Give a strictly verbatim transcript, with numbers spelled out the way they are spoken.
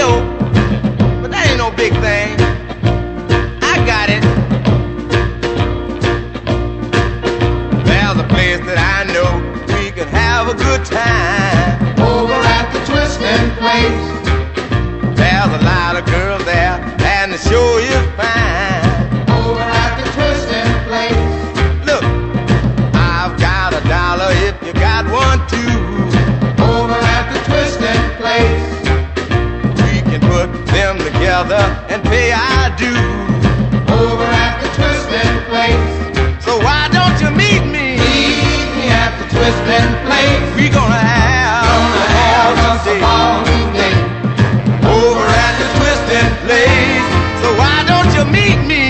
know, but that ain't no big thing. I got it. There's a place that I know we can have a good time. Over at the Twisting Place. There's a lot of girls there, and the show is fine. Over at the Twisting Place. Look, I've got a dollar if you got one too. Over at the Twisting Place. We can put them together and pay our dues. Over at the Twisting Place. So why don't you meet me? Meet me at the Twisting Place. We gonna have, Gonna have us a ball today. over at the Twisting Place. So why don't you meet me?